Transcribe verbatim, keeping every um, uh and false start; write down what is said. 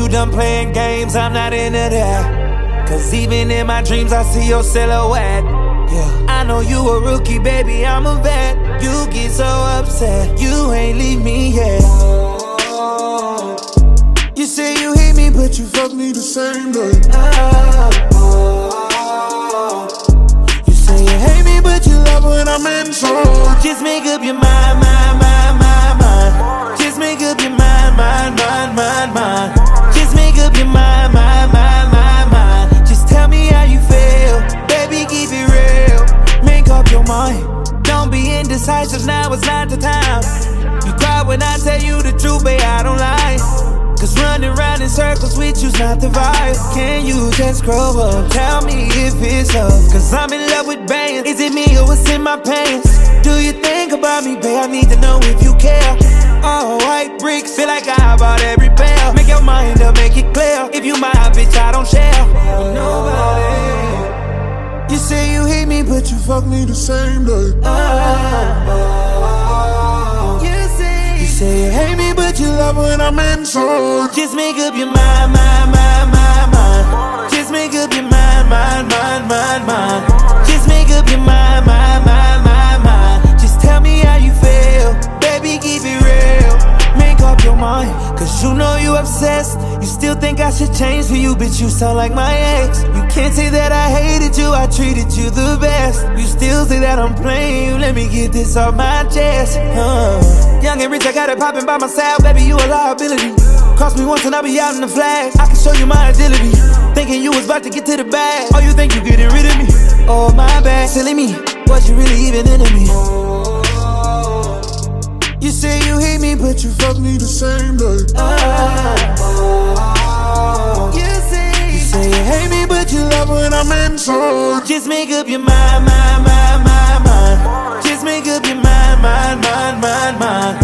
done playing games, I'm not into that. Cause even in my dreams I see your silhouette. Yeah, I know you a rookie, baby, I'm a vet. You get so upset, you ain't leave me yet. You say you hate me, but you fuck me the same day. You say you hate me, but you love when I'm inside. Just make up your mind, mind, mind, mind, mind. Just make up your mind, mind, mind, mind, mind. Just make up your mind, mind, mind, mind, mind. Just tell me how you feel, baby, keep it real. Make up your mind. Don't be indecisive, now it's not the time. You cry when I tell you the truth, babe, I don't lie. Cause running round in circles with you's not the vibe. Can you just grow up? Tell me if it's love. Cause I'm in love with bands. Is it me or what's in my pants? Do you think about me, babe? I need to know if you care. All white bricks, feel like I bought every pair. Make your mind up, make it clear. If you my bitch, I don't share with nobody. You say you hate me, but you fuck me the same day. Oh, oh, you say You say you hate me, but you love when I'm inside. Just make up your mind, mind, mind, mind, mind. Just make up your mind, mind, mind, mind, mind. Just make up your mind, mind, mind, mind, mind. Just tell me how you feel, baby, keep it real. Make up your mind, cause you know you obsessed. You still think I should change for you, bitch, you sound like my ex. You can't say that I hated you, I treated you the best. You still say that I'm playing you, let me get this off my chest. uh. Young and rich, I got it popping by myself, baby, you a liability. Cross me once and I'll be out in the flash. I can show you my agility. Thinking you was about to get to the bag. Oh, you think you getting rid of me? Oh, my bad, silly me, was you really even into me? You say you hate me, but you fuck me the same day. Oh, you say You say you hate me, but you love when I'm inside. Just make up your mind, mind, mind, mind, mind. Just make up your mind, mind, mind, mind, mind.